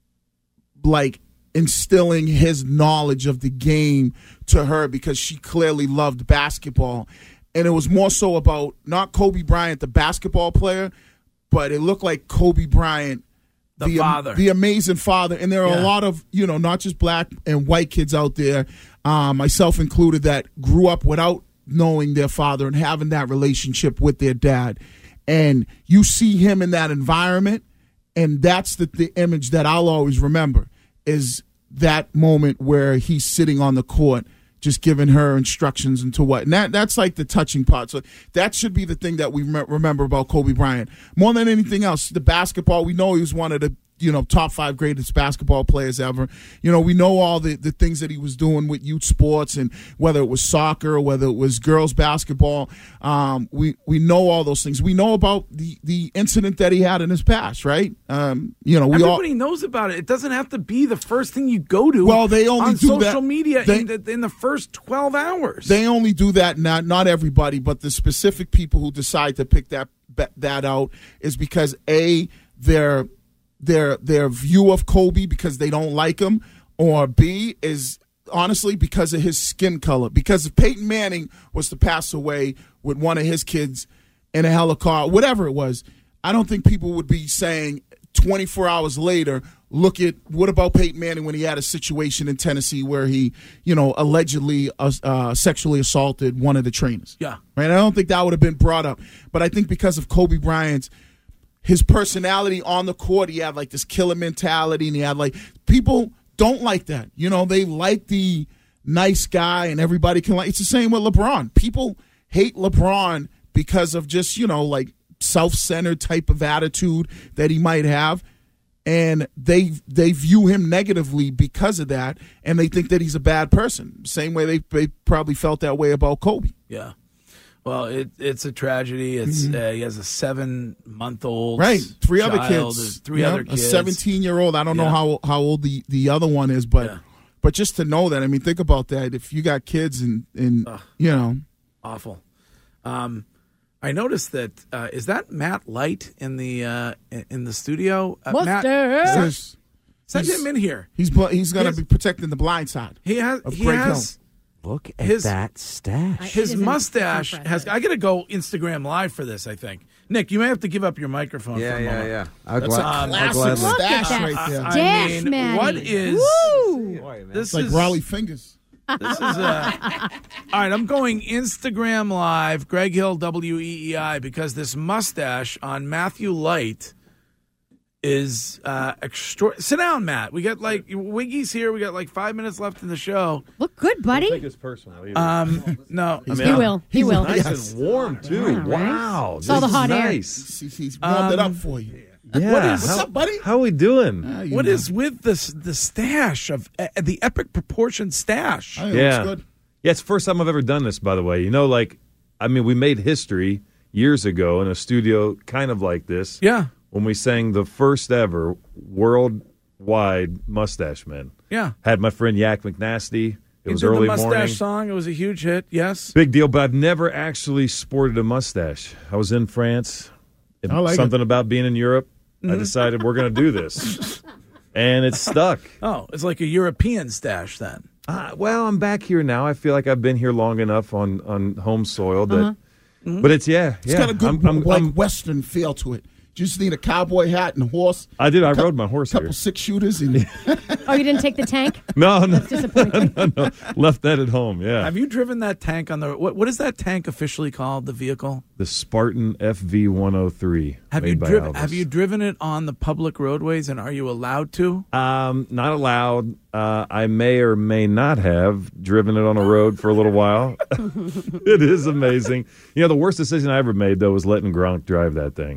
like instilling his knowledge of the game to her because she clearly loved basketball. And it was more so about not Kobe Bryant, the basketball player, but it looked like Kobe Bryant, The the, father. the amazing father. And there are Yeah. a lot of, you know, not just black and white kids out there, um, myself included, that grew up without knowing their father and having that relationship with their dad. And you see him in that environment, and that's the, the image that I'll always remember is that moment where he's sitting on the court just giving her instructions into what. And that, that's like the touching part. So that should be the thing that we me- remember about Kobe Bryant. More than anything else, the basketball, we know he was one of the, you know, top five greatest basketball players ever. You know, we know all the, the things that he was doing with youth sports, and whether it was soccer or whether it was girls basketball. Um, we, we know all those things. We know about the, the incident that he had in his past, right? Um, you know, we all. Everybody knows about it. It doesn't have to be the first thing you go to. Well, they only on do social that- media they- in, the, in the first twelve hours. They only do that, not not everybody, but the specific people who decide to pick that that out is because A, their their their view of Kobe because they don't like him, or B is honestly because of his skin color. Because if Peyton Manning was to pass away with one of his kids in a helicopter, whatever it was, I don't think people would be saying twenty-four hours later, look at what about Peyton Manning when he had a situation in Tennessee where he, you know, allegedly uh, uh, sexually assaulted one of the trainers. Yeah. Right. I don't think that would have been brought up. But I think because of Kobe Bryant's, his personality on the court, he had like this killer mentality, and he had like, people don't like that. You know, they like the nice guy and everybody can like, it's the same with LeBron. People hate LeBron because of just, you know, like self-centered type of attitude that he might have. And they they view him negatively because of that, and they think that he's a bad person. Same way they, they probably felt that way about Kobe. Yeah. Well, it, it's a tragedy. It's Mhm. uh, he has a seven-month-old Right, three child, other kids, three you know, other kids, a seventeen-year-old. I don't know Yeah. how how old the, the other one is, but Yeah. but just to know that, I mean, think about that. If you got kids and and you know, Awful. Um, I noticed that uh, is that Matt Light in the uh, in in the studio? Uh, Matt, Mustache. send, send He's- him in here. he's bl- he's going to Yes. be protecting the blind side. He has. of He Greg has. Look at His- that stash. His mustache has. I got to go Instagram Live for this. I think. Nick, you may have to give up your microphone. Yeah, for a yeah, moment. yeah. I'll That's gla- a I'll classic gladly- Look at stash that right there. I stash, mean, Matty. what is Woo! this? It's like is Raleigh fingers. This is uh all right. I'm going Instagram Live, Greg Hill W E E I, because this mustache on Matthew Light is uh, extra. Sit down, Matt. We got like Wiggy's here. We got like five minutes left in the show. Look good, buddy. Don't take this personal. Either. Um, no, I mean, he will. He he's will. Nice Yes. and warm too. Yeah, right? Wow, It's all the this is hot air. nice. He's, he's warmed it Um, up for you. Yeah. What is- What's how, up, buddy? How we doing? Ah, you What know. is with this the stash of uh, the epic proportion stash? I think yeah. it's good. Yeah, it's the first time I've ever done this, by the way. You know, like, I mean, we made history years ago in a studio kind of like this. Yeah. When we sang the first ever worldwide Mustache Men. Yeah. Had my friend Yak McNasty. It You was did early the mustache morning. song. It was a huge hit. Yes. Big deal, but I've never actually sported a mustache. I was in France. and I like something about being in Europe. I Mhm. decided we're going to do this. And it's stuck. Oh, it's like a European stash then. Uh, well, I'm back here now. I feel like I've been here long enough on, on home soil that, Uh-huh. Mhm. but it's yeah, It's yeah. got a good I'm- I'm- like I'm- Western feel to it. You just need a cowboy hat and a horse. I did. I Cou- rode my horse couple here. six shooters and Oh, you didn't take the tank? No, no, That's disappointing. no, no. Left that at home. Yeah, Have you driven that tank on the what? What is that tank officially called? The vehicle? the Spartan F V one oh three. Have made you by driven? Alvis. Have you driven it on the public roadways? And are you allowed to? Um, not allowed. Uh, I may or may not have driven it on a road for a little while. It is amazing. You know, the worst decision I ever made though was letting Gronk drive that thing.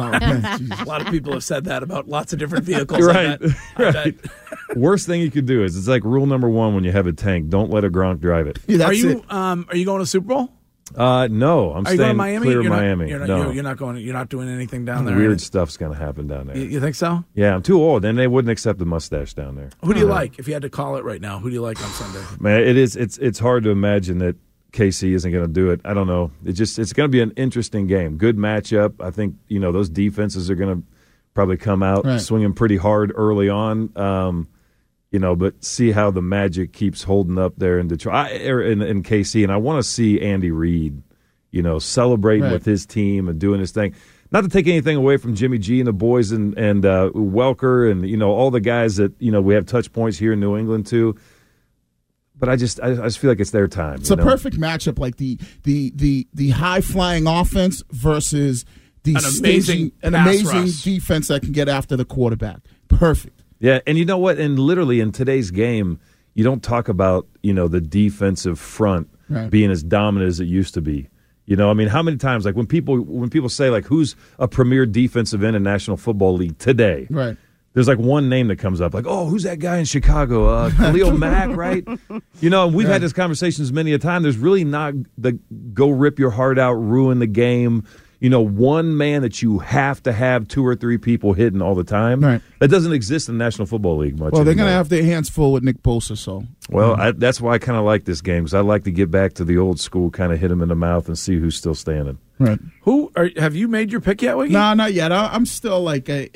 a lot of people have said that about lots of different vehicles. I Right, bet. I right. bet. Worst thing you could do is it's like rule number one when you have a tank: don't let a Gronk drive it. are you? Um, are you going to Super Bowl? Uh, no, I'm Are you going to staying Miami? clear of you're Miami. Not, you're, not, no, you're, you're not going. You're not doing anything down there. weird stuff's gonna happen down there. You, you think so? Yeah, I'm too old, and they wouldn't accept the mustache down there. Who do you Yeah. like? If you had to call it right now, who do you like on Sunday? Man, it is. It's it's hard to imagine that K C isn't going to do it. I don't know. It just it's going to be an interesting game. Good matchup. I think you know those defenses are going to probably come out Right. swinging pretty hard early on. Um, you know, but see how the Magic keeps holding up there in Detroit I, er, in, in K C, and I want to see Andy Reid, you know, celebrating Right. with his team and doing his thing. Not to take anything away from Jimmy G and the boys and and uh, Welker and you know all the guys that you know we have touch points here in New England too. But I just I, I just feel like it's their time. it's you a know? perfect matchup. Like the the the the high flying offense versus the An amazing staging, an pass amazing rush. defense that can get after the quarterback. Perfect. Yeah, and you know what? And literally in today's game, you don't talk about you know the defensive front Right. being as dominant as it used to be. You know, I mean, how many times like when people when people say like who's a premier defensive end in National Football League today? Right. There's like one name that comes up, like, oh, who's that guy in Chicago? Uh, Khalil Mack, right? You know, and we've Right. had this conversations many a time. There's really not the go rip your heart out, ruin the game. You know, one man that you have to have two or three people hitting all the time. Right. That doesn't exist in the National Football League much. Well, they're going to anymore. have their hands full with Nick Bosa. So Well, I, that's why I kind of like this game because I like to get back to the old school, kind of hit him in the mouth and see who's still standing. right. Who are? Have you made your pick yet, Wiggy? No, not yet. I, I'm still like a.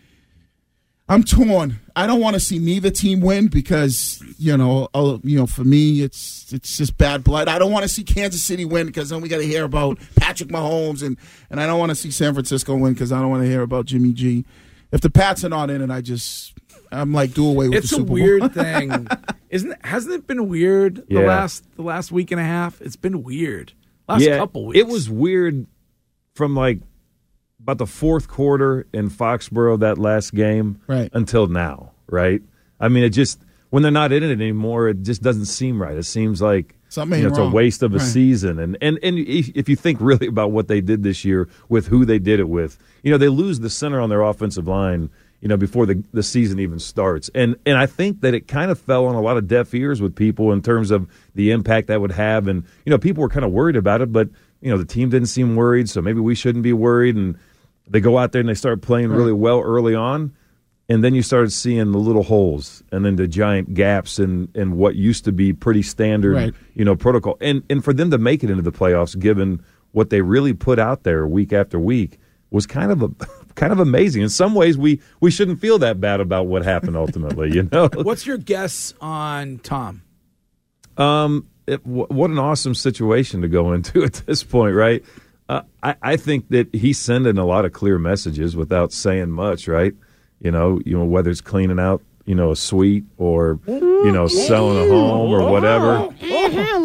I'm torn. I don't want to see neither team win because you know, uh, you know, for me, it's it's just bad blood. I don't want to see Kansas City win because then we got to hear about Patrick Mahomes, and and I don't want to see San Francisco win because I don't want to hear about Jimmy G. If the Pats are not in it, I just I'm like do away with It's the a Super Bowl. weird thing, isn't it? Hasn't it been weird the Yeah. last the last week and a half? It's been weird. Last yeah, couple weeks. it was weird from like about the fourth quarter in Foxborough that last game Right. until now, right? I mean, it just when they're not in it anymore, it just doesn't seem right. It seems like Something you know, ain't it's wrong. a waste of a Right. season. And and and if, if you think really about what they did this year with who they did it with, you know, they lose the center on their offensive line, you know, before the the season even starts. And and I think that it kind of fell on a lot of deaf ears with people in terms of the impact that would have. And you know, people were kind of worried about it, but you know, the team didn't seem worried, so maybe we shouldn't be worried. And they go out there and they start playing really well early on, and then you started seeing the little holes and then the giant gaps in, in what used to be pretty standard, Right. you know, protocol. And and for them to make it into the playoffs, given what they really put out there week after week, was kind of a kind of amazing. In some ways, we we shouldn't feel that bad about what happened ultimately. You know, What's your guess on Tom? um, it, w- what an awesome situation to go into at this point, right? Uh, I, I think that he's sending a lot of clear messages without saying much, right? You know, you know whether it's cleaning out, you know, a suite or you know selling a home or whatever. Mhm, a little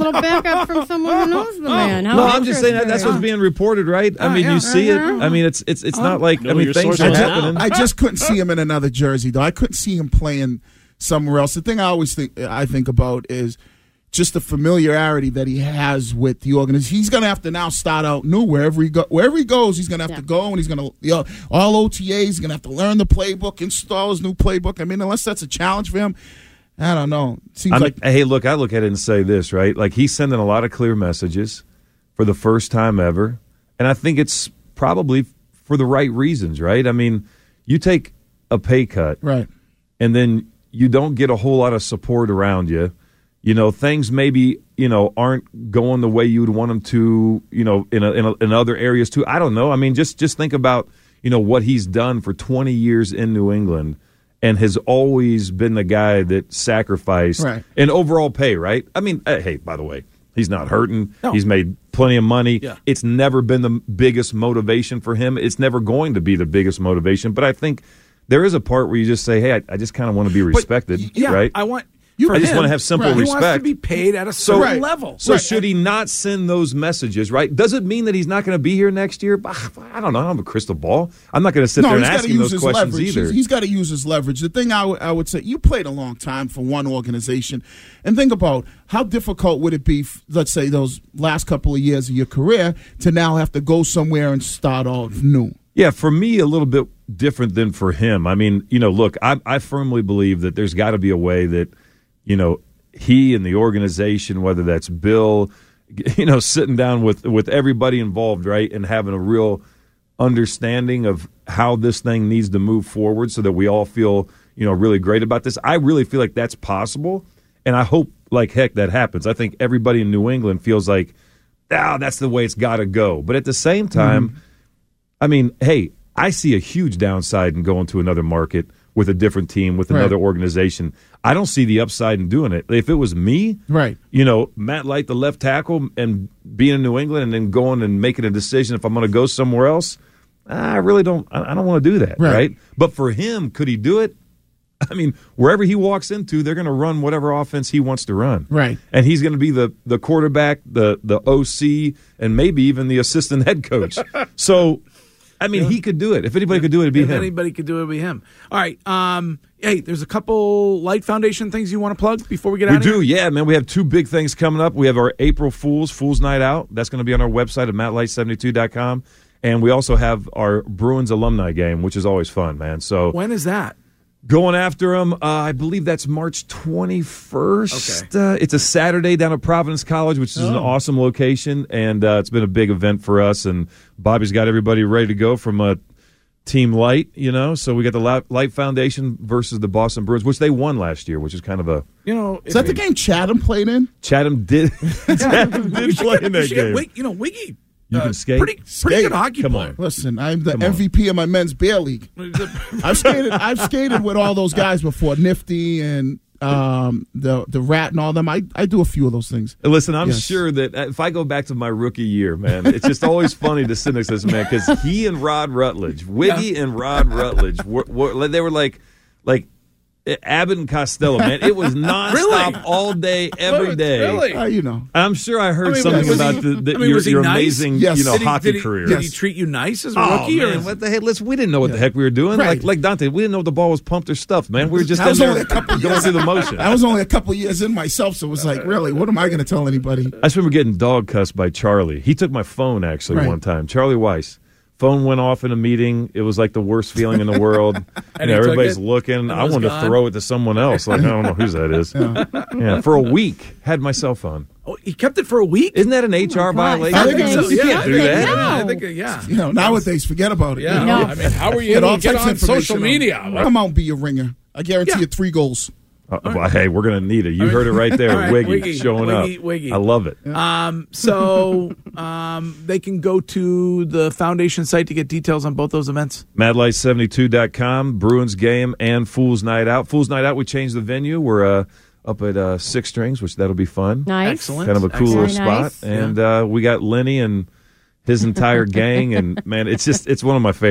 little backup from someone who knows the man. How No, I'm just saying that interesting. that's what's being reported, right? I Oh, mean, yeah. you see it. Uh-huh. I mean, it's it's it's not like Know I mean your things sources are now. happening. I just couldn't see him in another jersey, though. I couldn't see him playing somewhere else. The thing I always think I think about is just the familiarity that he has with the organization. He's going to have to now start out new wherever he go. Wherever he goes, he's going to have Yeah. to go, and he's going to you know, all O T As. He's going to have to learn the playbook, install his new playbook. I mean, unless that's a challenge for him, I don't know. It seems I'm, like hey, look, I look at it and say this, right? Like he's sending a lot of clear messages for the first time ever, and I think it's probably for the right reasons, right? I mean, you take a pay cut, right, and then you don't get a whole lot of support around you. You know, things maybe, you know, aren't going the way you would want them to, you know, in a, in, a, in other areas too. I don't know. I mean, just just think about, you know, what he's done for twenty years in New England and has always been the guy that sacrificed Right. in overall pay, right? I mean, uh, hey, by the way, he's not hurting. No. He's made plenty of money. Yeah. It's never been the biggest motivation for him. It's never going to be the biggest motivation. But I think there is a part where you just say, hey, I, I just kind of want to be respected, Yeah, right? I want. You- for I just him, want to have simple right. He wants to respect. be paid at a So- certain Right. level. So Right. should he not send those messages, right? Does it mean that he's not going to be here next year? I don't know. I don't have a crystal ball. I'm not going to sit no, there and he's ask gotta him use those his questions leverage. either. He's, he's got to use his leverage. The thing I, w- I would say, you played a long time for one organization, and think about how difficult would it be, f- let's say, those last couple of years of your career to now have to go somewhere and start off new. Yeah, for me, a little bit different than for him. I mean, you know, look, I, I firmly believe that there's got to be a way that, you know, he and the organization, whether that's Bill, you know, sitting down with, with everybody involved, right, and having a real understanding of how this thing needs to move forward so that we all feel, you know, really great about this. I really feel like that's possible, and I hope like heck that happens. I think everybody in New England feels like, ah, that's the way it's got to go. But at the same time, mm-hmm. I mean, hey, I see a huge downside in going to another market with a different team, with another right. organization. I don't see the upside in doing it. If it was me, right? You know, Matt Light, the left tackle, and being in New England and then going and making a decision if I'm going to go somewhere else, I really don't. I don't want to do that, right. right? But for him, could he do it? I mean, wherever he walks into, they're going to run whatever offense he wants to run, right? And he's going to be the the quarterback, the the O C, and maybe even the assistant head coach. So. I mean, yeah. he could do it. If anybody could do it, it'd be if him. anybody could do it, it'd be him. All right. Um, hey, there's a couple Light Foundation things you want to plug before we get we out of here? We do, yeah, man. We have two big things coming up. We have our April Fools, Fools Night Out. That's going to be on our website at matt light seventy-two dot com. And we also have our Bruins alumni game, which is always fun, man. So when is that? Going after them, uh, I believe that's March twenty-first. Okay. Uh, it's a Saturday down at Providence College, which is oh. an awesome location, and uh, it's been a big event for us. And Bobby's got everybody ready to go from uh, Team Light, you know. So we got the Light Foundation versus the Boston Bruins, which they won last year, which is kind of a you know. Is that I mean, the game Chatham played in? Chatham did. Chatham did play in that game. Wig, you know, Wiggy. You uh, can skate. Pretty, pretty skate. good hockey Come player. on. Listen, I'm the Come M V P on. of my men's bear league. I've skated. I've skated with all those guys before, Nifty and um, the the Rat and all them. I, I do a few of those things. Listen, I'm yes. sure that if I go back to my rookie year, man, it's just always funny to sit next to this man because he and Rod Rutledge, Wiggy yeah. and Rod Rutledge, were, were they were like like. Abbott and Costello, man. It was nonstop really? all day, every day. Really? Uh, you know. I'm sure I heard I mean, something about he, the, the, I mean, your, your nice? amazing yes. you know, did he, hockey did he, career. Did yes. he treat you nice as a oh, rookie? Man, or? what the heck? Listen, we didn't know what yeah. the heck we were doing. Right. Like like Dante, we didn't know the ball was pumped or stuffed, man. We were just I was in only there a couple going years. through the motion. I was only a couple years in myself, so it was like, really, what am I going to tell anybody? I just remember getting dog cussed by Charlie. He took my phone, actually, right. one time. Charlie Weiss. Phone went off in a meeting. It was like the worst feeling in the world. And you know, everybody's it, looking. I wanted gone. to throw it to someone else. Like, I don't know whose that is. Yeah. yeah, for a week, had my cell phone. Oh, he kept it for a week? Isn't that an H R oh violation? I think so. You Yeah, can't do that. Yeah, I think, yeah. You know, nowadays, forget about it. Yeah, you know? no. I mean, how are you Get able all to get types of on social information media? on. Come out and be a ringer. I guarantee Yeah. you three goals. Uh, well, hey, we're going to need it. You I mean, heard it right there. right, Wiggy, Wiggy showing Wiggy, up. Wiggy. I love it. Um, so um, they can go to the foundation site to get details on both those events. mad light seventy-two dot com, Bruins game, and Fools Night Out. Fools Night Out, we changed the venue. We're uh, up at uh, Six Strings, which that'll be fun. Nice. Excellent. Kind of a cool Excellent. little spot. Nice. And uh, we got Lenny and his entire gang. And, man, it's just it's one of my favorite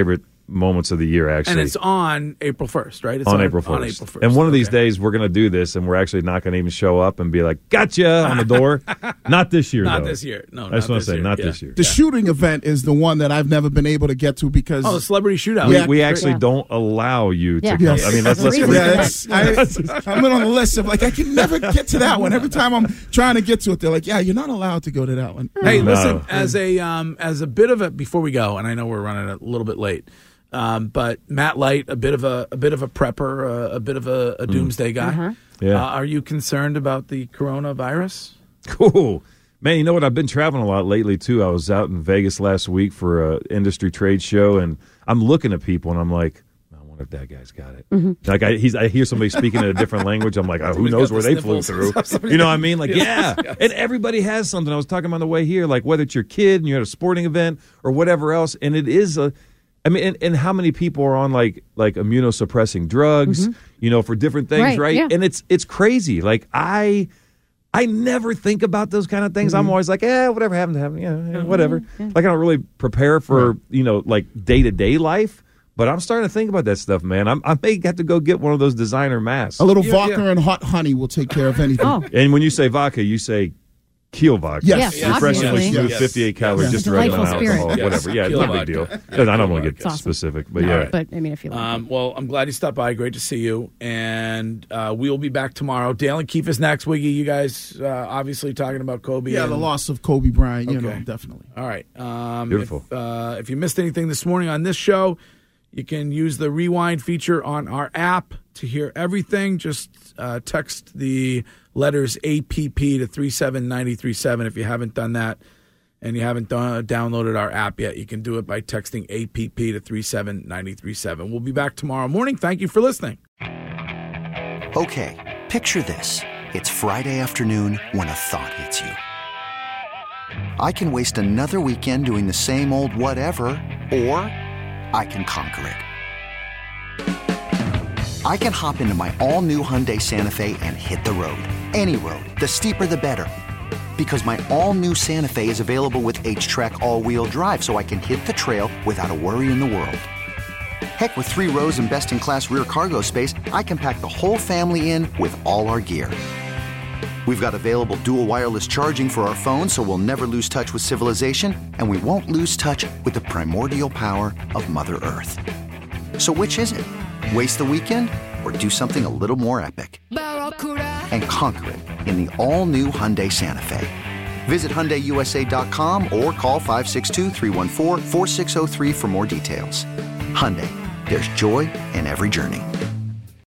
moments of the year, actually. And it's on April first, right? It's on, April first. On April first. And one of these days, we're going to do this, and we're actually not going to even show up and be like, gotcha, on the door. Not this year, Not though. this year. No, I just not want this to say, year. not Yeah. this year. The shooting event is the one that I've never been able to get to because Oh, the celebrity shootout. We, Yeah. we actually Yeah. don't allow you to Yeah. come. Yes. I mean, let's, let's Yeah, it's- I, I'm in on the list of like I can never get to that one. Every time I'm trying to get to it, they're like, "Yeah, you're not allowed to go to that one." Hey, No. listen, as a um, as a bit of a before we go, and I know we're running a little bit late, um, but Matt Light, a bit of a a bit of a prepper, uh, a bit of a, a doomsday guy. Uh-huh. Yeah. Uh, are you concerned about the coronavirus? Cool. Man, you know what? I've been traveling a lot lately, too. I was out in Vegas last week for a industry trade show, and I'm looking at people, and I'm like, I wonder if that guy's got it. Mhm. Like, I, he's, I hear somebody speaking in a different language. I'm like, oh, who Somebody's knows got where the they flew sniffles. through? Somebody's You know what I got- mean? Like, Yes, yeah. yes. And everybody has something. I was talking about on the way here, like whether it's your kid and you're at a sporting event or whatever else, and it is a I mean, and, and how many people are on like like immunosuppressing drugs, Mhm. you know, for different things, Right, right? yeah. And it's it's crazy. Like I I never think about those kind of things. I'm always like, eh, whatever happened to happen, yeah, yeah, whatever. Like I don't really prepare for, you know, like day to day life. But I'm starting to think about that stuff, man. I'm, I may have to go get one of those designer masks. A little vodka and hot honey will take care of anything. Oh. And when you say vodka, you say Keel vodka. Yes. Yes, Refreshingly obviously. smooth, Yes. fifty-eight calories, Yes. just the right amount of Delightful alcohol, spirit. whatever. Yeah, it's Keel not a big deal. vodka. I don't want to get It's awesome. specific, but All yeah. right. But I mean, if you like Um, well, I'm glad you stopped by. Great to see you. And uh, we will be back tomorrow. Dale and Keefe is next. Wiggy, you guys uh, obviously talking about Kobe. Yeah, and- the loss of Kobe Bryant, you Okay. know, definitely. All right. Um, Beautiful. If, uh, if you missed anything this morning on this show, you can use the rewind feature on our app to hear everything. Just uh, text the letters A P P to three seven nine three seven if you haven't done that and you haven't done, downloaded our app yet. You can do it by texting A P P to three seven nine three seven. We'll be back tomorrow morning. Thank you for listening. Okay, picture this. It's Friday afternoon when a thought hits you. I can waste another weekend doing the same old whatever, or I can conquer it. I can hop into my all-new Hyundai Santa Fe and hit the road. Any road. The steeper, the better. Because my all-new Santa Fe is available with H-Track all-wheel drive, so I can hit the trail without a worry in the world. Heck, with three rows and best-in-class rear cargo space, I can pack the whole family in with all our gear. We've got available dual wireless charging for our phones, so we'll never lose touch with civilization, and we won't lose touch with the primordial power of Mother Earth. So which is it? Waste the weekend or do something a little more epic? And conquer it in the all-new Hyundai Santa Fe. Visit Hyundai U S A dot com or call five six two, three one four, four six zero three for more details. Hyundai, there's joy in every journey.